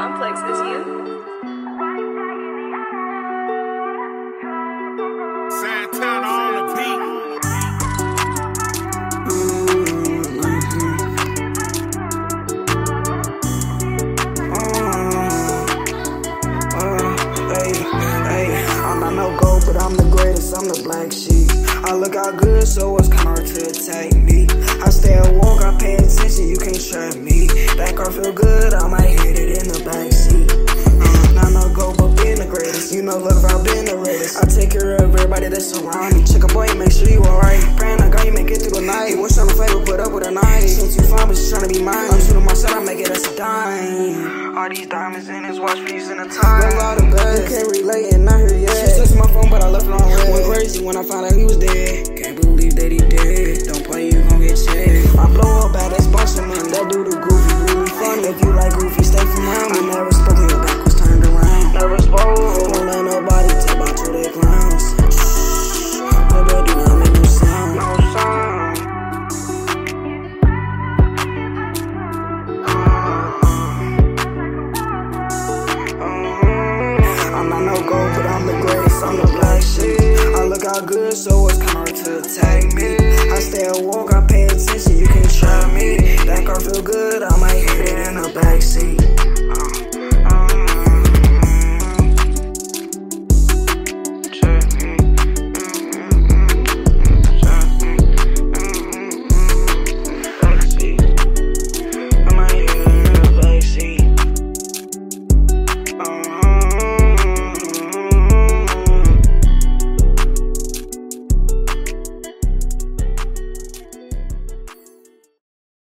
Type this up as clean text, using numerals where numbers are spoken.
complex as you. Santana on the beat. I'm not no gold, but I'm the greatest, I'm the black sheep. I look out good, so it's kinda hard to attack me. I stay at walk, I pay attention, you can't trap me. That car feel good, I might hit it in the backseat. Not no gold, but being the greatest. You know, look, I've been the greatest. I take care of everybody that's around me. Check a boy, make sure you alright. Praying to God, you make it through the night. What's on the flavor, put up with a knife. Since you fine, but she's trying to be mine. I'm shooting myself, I make it as a dime. All these diamonds in his watch, piece in a time. Bring all the best. You can't relate and not here yet. She texted my phone, but I left it on red. Went crazy when I found out he was dead. Can't believe that he dead. Don't play, you gon' get checked. I blow up bad, that's bunch of money. That dude goofy, really funny. If you like goofy, stay from home. I never spoke, your back was turned around. Never spoke. Won't let nobody tip out to their clowns. But they do not make no sound. No sound. I'm not no gold, but I'm the greatest, I'm the black sheep. I look out good, so it's kinda hard to attack me. I stay at walk, I pay attention, you can't